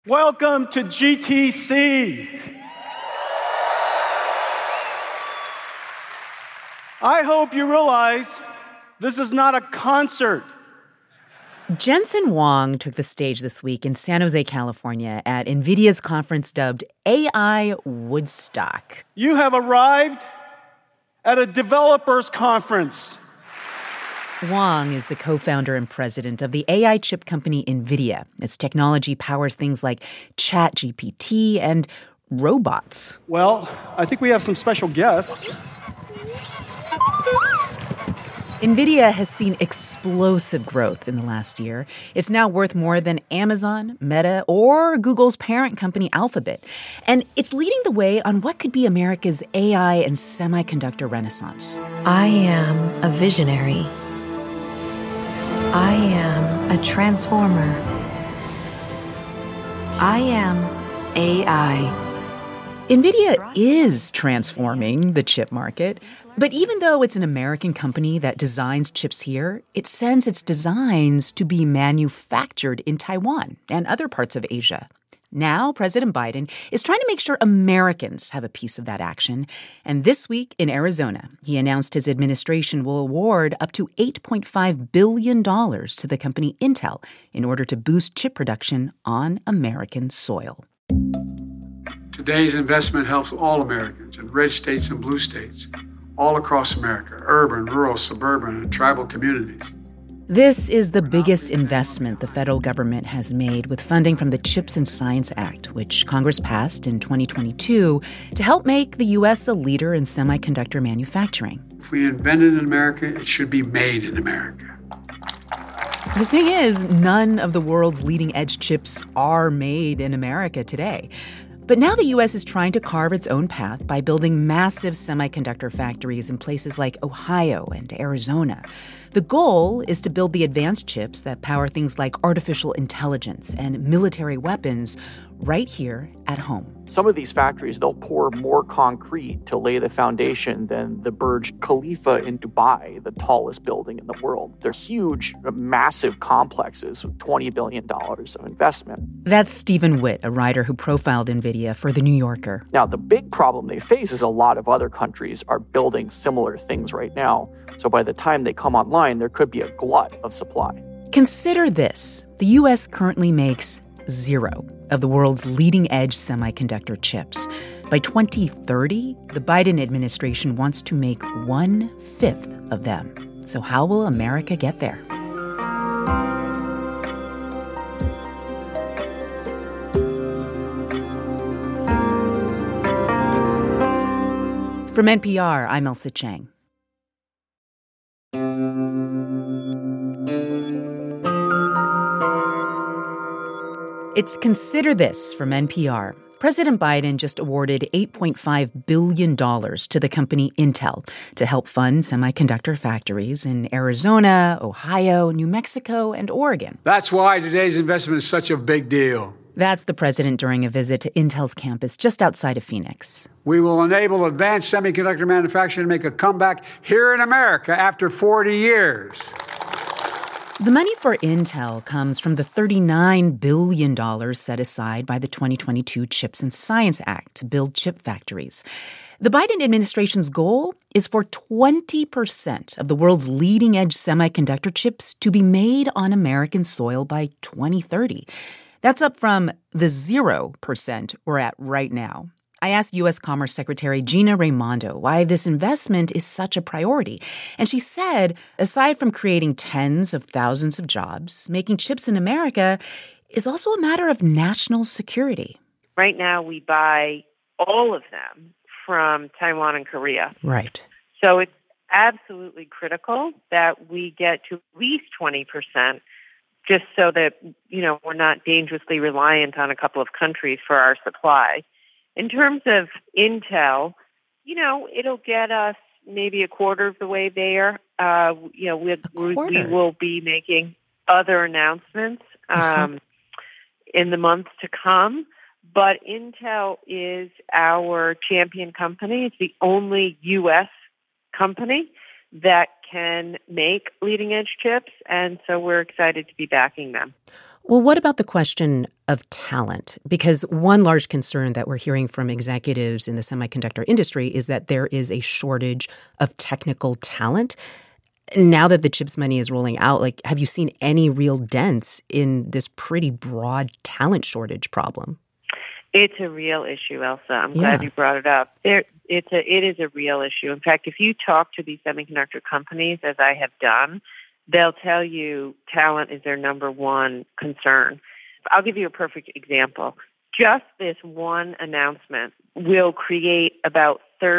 Welcome to GTC. I hope you realize this is not a concert. Jensen Huang took the stage this week in San Jose, California at NVIDIA's conference dubbed AI Woodstock. You have arrived at a developers conference. Huang is the co-founder and president of the AI chip company NVIDIA. Its technology powers things like ChatGPT and robots. Well, I think we have some special guests. NVIDIA has seen explosive growth in the last year. It's now worth more than Amazon, Meta, or Google's parent company Alphabet. And it's leading the way on what could be America's AI and semiconductor renaissance. I am a visionary. I am a transformer. I am AI. NVIDIA is transforming the chip market, but even though it's an American company that designs chips here, it sends its designs to be manufactured in Taiwan and other parts of Asia. Now, President Biden is trying to make sure Americans have a piece of that action. And this week in Arizona, he announced his administration will award up to $8.5 billion to the company Intel in order to boost chip production on American soil. Today's investment helps all Americans in red states and blue states, all across America, urban, rural, suburban, and tribal communities. This is the biggest investment the federal government has made with funding from the CHIPS and Science Act, which Congress passed in 2022 to help make the U.S. a leader in semiconductor manufacturing. If we invent it in America, it should be made in America. The thing is, none of the world's leading-edge chips are made in America today. But now the U.S. is trying to carve its own path by building massive semiconductor factories in places like Ohio and Arizona. The goal is to build the advanced chips that power things like artificial intelligence and military weapons right here at home. Some of these factories, they'll pour more concrete to lay the foundation than the Burj Khalifa in Dubai, the tallest building in the world. They're huge, massive complexes with $20 billion of investment. That's Stephen Witt, a writer who profiled NVIDIA for The New Yorker. Now, the big problem they face is a lot of other countries are building similar things right now. So by the time they come online, there could be a glut of supply. Consider this. The U.S. currently makes 0 of the world's leading-edge semiconductor chips. By 2030, the Biden administration wants to make 1/5 of them. So how will America get there? From NPR, I'm Ailsa Chang. It's Consider This from NPR. President Biden just awarded $8.5 billion to the company Intel to help fund semiconductor factories in Arizona, Ohio, New Mexico, and Oregon. That's why today's investment is such a big deal. That's the president during a visit to Intel's campus just outside of Phoenix. We will enable advanced semiconductor manufacturing to make a comeback here in America after 40 years. The money for Intel comes from the $39 billion set aside by the 2022 CHIPS and Science Act to build chip factories. The Biden administration's goal is for 20% of the world's leading-edge semiconductor chips to be made on American soil by 2030. That's up from the 0% we're at right now. I asked U.S. Commerce Secretary Gina Raimondo why this investment is such a priority. And she said, aside from creating tens of thousands of jobs, making chips in America is also a matter of national security. Right now, we buy all of them from Taiwan and Korea. Right. So it's absolutely critical that we get to at least 20%, just so that, we're not dangerously reliant on a couple of countries for our supply. In terms of Intel, it'll get us maybe a quarter of the way there. We will be making other announcements in the months to come. But Intel is our champion company. It's the only U.S. company that can make leading-edge chips, and so we're excited to be backing them. Well, what about the question of talent? Because one large concern that we're hearing from executives in the semiconductor industry is that there is a shortage of technical talent. Now that the CHIPS money is rolling out, have you seen any real dents in this pretty broad talent shortage problem? It's a real issue, Elsa. I'm glad you brought it up. It is a real issue. In fact, if you talk to these semiconductor companies, as I have done, they'll tell you talent is their number one concern. I'll give you a perfect example. Just this one announcement will create about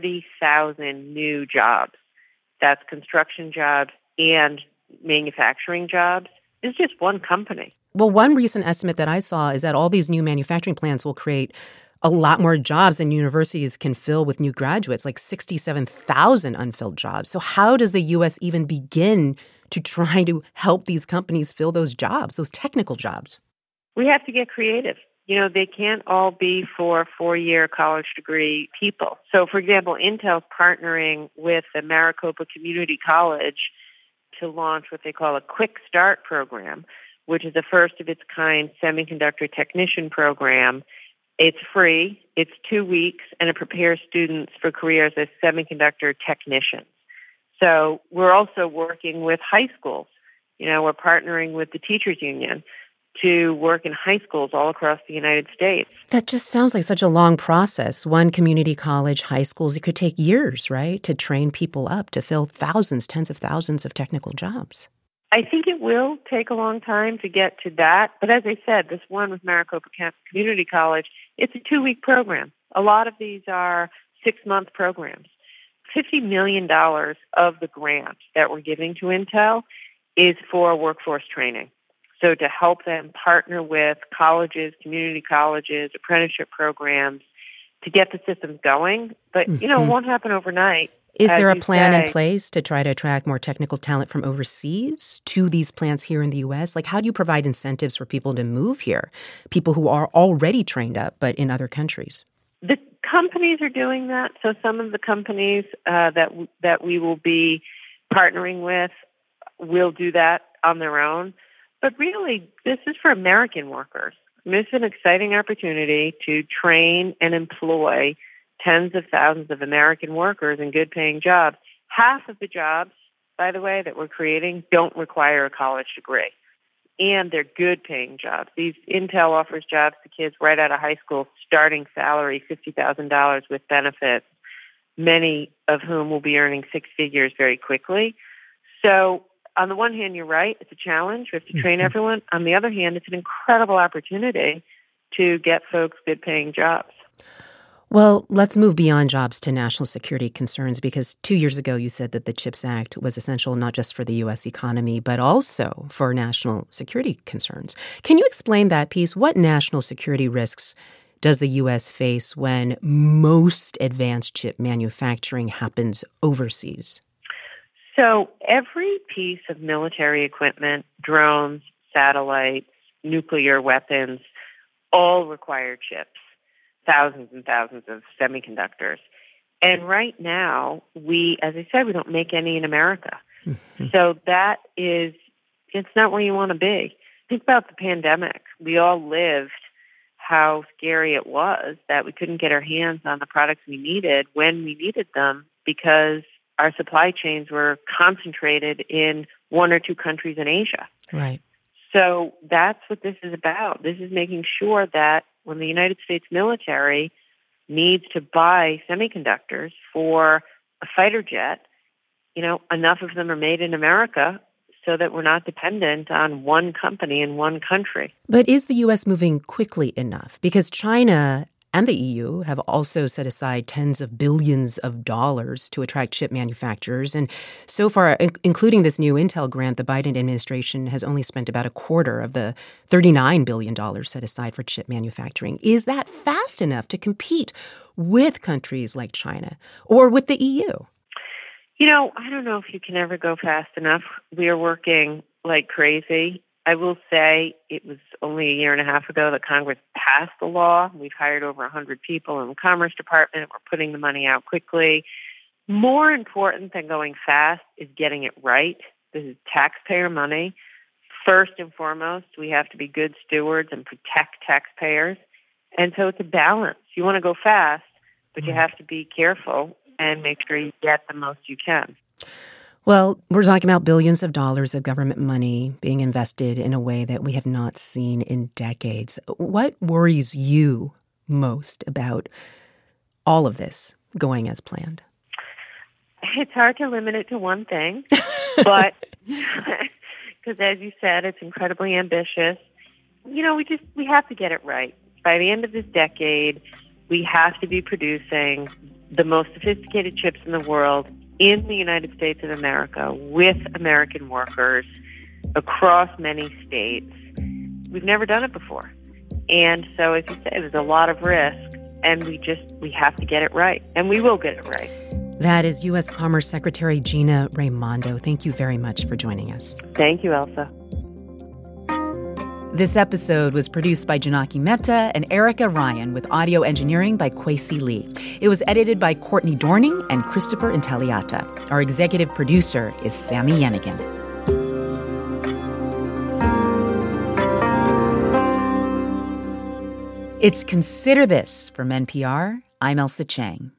30,000 new jobs. That's construction jobs and manufacturing jobs. It's just one company. Well, one recent estimate that I saw is that all these new manufacturing plants will create a lot more jobs than universities can fill with new graduates, like 67,000 unfilled jobs. So how does the U.S. even begin to try to help these companies fill those jobs, those technical jobs? We have to get creative. They can't all be for four-year college degree people. So, for example, Intel's partnering with the Maricopa Community College to launch what they call a Quick Start program, which is a first-of-its-kind semiconductor technician program. It's free, it's 2 weeks, and it prepares students for careers as semiconductor technicians. So we're also working with high schools. We're partnering with the teachers union to work in high schools all across the United States. That just sounds like such a long process. One community college, high schools, it could take years, right, to train people up to fill thousands, tens of thousands of technical jobs. I think it will take a long time to get to that. But as I said, this one with Maricopa Community College, it's a 2-week program. A lot of these are 6-month programs. $50 million of the grant that we're giving to Intel is for workforce training. So to help them partner with colleges, community colleges, apprenticeship programs to get the systems going. But, it won't happen overnight. Is there a plan in place to try to attract more technical talent from overseas to these plants here in the U.S.? How do you provide incentives for people to move here, people who are already trained up but in other countries? The companies are doing that. So some of the companies that we will be partnering with will do that on their own. But really, this is for American workers. This is an exciting opportunity to train and employ tens of thousands of American workers in good-paying jobs. Half of the jobs, by the way, that we're creating don't require a college degree, and they're good-paying jobs. Intel offers jobs to kids right out of high school, starting salary $50,000 with benefits, many of whom will be earning six figures very quickly. So on the one hand, you're right, it's a challenge. We have to train everyone. On the other hand, it's an incredible opportunity to get folks good-paying jobs. Well, let's move beyond jobs to national security concerns, because 2 years ago you said that the CHIPS Act was essential not just for the U.S. economy, but also for national security concerns. Can you explain that piece? What national security risks does the U.S. face when most advanced chip manufacturing happens overseas? So every piece of military equipment, drones, satellites, nuclear weapons, all require chips. Thousands and thousands of semiconductors. And right now, as I said, we don't make any in America. Mm-hmm. So it's not where you want to be. Think about the pandemic. We all lived how scary it was that we couldn't get our hands on the products we needed when we needed them because our supply chains were concentrated in one or two countries in Asia. Right. So that's what this is about. This is making sure that when the United States military needs to buy semiconductors for a fighter jet, enough of them are made in America so that we're not dependent on one company in one country. But is the U.S. moving quickly enough? Because China and the EU have also set aside tens of billions of dollars to attract chip manufacturers. And so far, including this new Intel grant, the Biden administration has only spent about a quarter of the $39 billion set aside for chip manufacturing. Is that fast enough to compete with countries like China or with the EU? I don't know if you can ever go fast enough. We are working like crazy. I will say it was only a year and a half ago that Congress passed the law. We've hired over 100 people in the Commerce Department. We're putting the money out quickly. More important than going fast is getting it right. This is taxpayer money First and foremost, we have to be good stewards and protect taxpayers. And so it's a balance. You want to go fast, but you have to be careful and make sure you get the most you can. Well, we're talking about billions of dollars of government money being invested in a way that we have not seen in decades. What worries you most about all of this going as planned? It's hard to limit it to one thing, but because as you said, it's incredibly ambitious. You know, we have to get it right. By the end of this decade, we have to be producing the most sophisticated chips in the world in the United States of America with American workers across many states. We've never done it before. And so, as you say, there's a lot of risk, and we have to get it right, and we will get it right. That is U.S. Commerce Secretary Gina Raimondo. Thank you very much for joining us. Thank you, Elsa. This episode was produced by Janaki Mehta and Erica Ryan with audio engineering by Kwesi Lee. It was edited by Courtney Dorning and Christopher Intelliata. Our executive producer is Sammy Yenigan. It's Consider This from NPR. I'm Elsa Chang.